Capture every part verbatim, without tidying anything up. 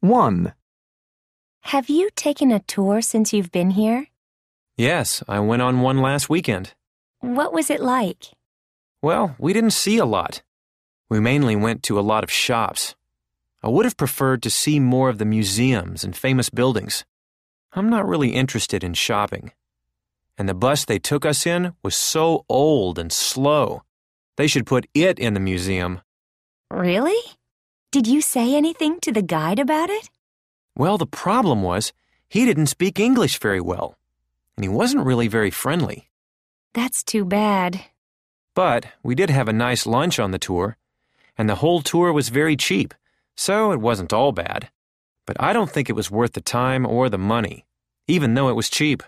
one. Have you taken a tour since you've been here? Yes, I went on one last weekend. What was it like? Well, we didn't see a lot. We mainly went to a lot of shops. I would have preferred to see more of the museums and famous buildings. I'm not really interested in shopping. And the bus they took us in was so old and slow. They should put it in the museum. Really? Did you say anything to the guide about it? Well, the problem was he didn't speak English very well, and he wasn't really very friendly. That's too bad. But we did have a nice lunch on the tour, and the whole tour was very cheap, so it wasn't all bad. But I don't think it was worth the time or the money, even though it was cheap.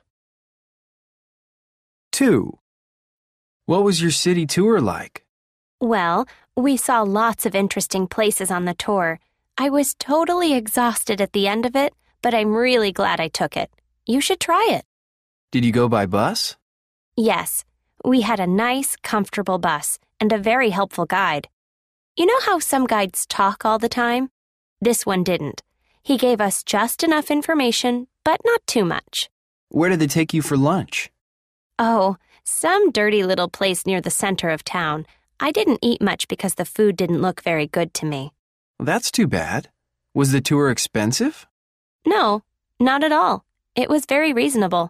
two. What was your city tour like? Well, we saw lots of interesting places on the tour. I was totally exhausted at the end of it, but I'm really glad I took it. You should try it. Did you go by bus? Yes, we had a nice, comfortable bus and a very helpful guide. You know how some guides talk all the time? This one didn't. He gave us just enough information, but not too much. Where did they take you for lunch? Oh, some dirty little place near the center of town. I didn't eat much because the food didn't look very good to me. That's too bad. Was the tour expensive? No, not at all. It was very reasonable.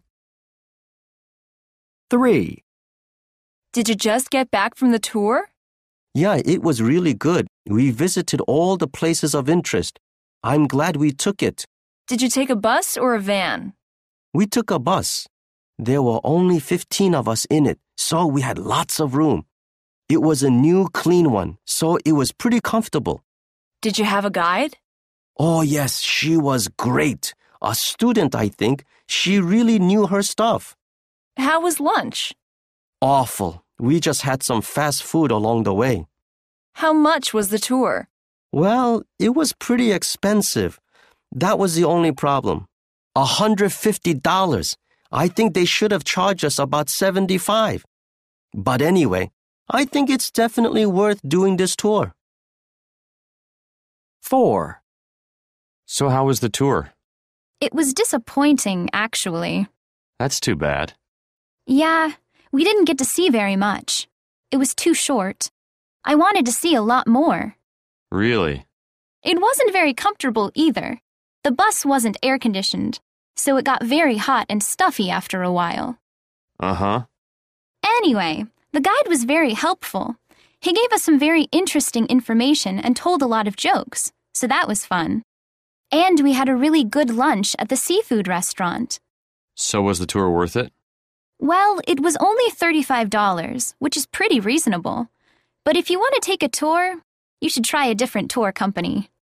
three. Did you just get back from the tour? Yeah, it was really good. We visited all the places of interest. I'm glad we took it. Did you take a bus or a van? We took a bus. There were only fifteen of us in it, so we had lots of room. It was a new, clean one, so it was pretty comfortable. Did you have a guide? Oh, yes, she was great. A student, I think. She really knew her stuff. How was lunch? Awful. We just had some fast food along the way. How much was the tour? Well, it was pretty expensive. That was the only problem. one hundred fifty dollars. I think they should have charged us about seventy-five dollars. But anyway, I think it's definitely worth doing this tour. four. So how was the tour? It was disappointing, actually. That's too bad. Yeah, we didn't get to see very much. It was too short. I wanted to see a lot more. Really? It wasn't very comfortable either. The bus wasn't air-conditioned, so it got very hot and stuffy after a while. Uh-huh. Anyway, the guide was very helpful. He gave us some very interesting information and told a lot of jokes, so that was fun. And we had a really good lunch at the seafood restaurant. So was the tour worth it? Well, it was only thirty-five dollars, which is pretty reasonable. But if you want to take a tour, you should try a different tour company.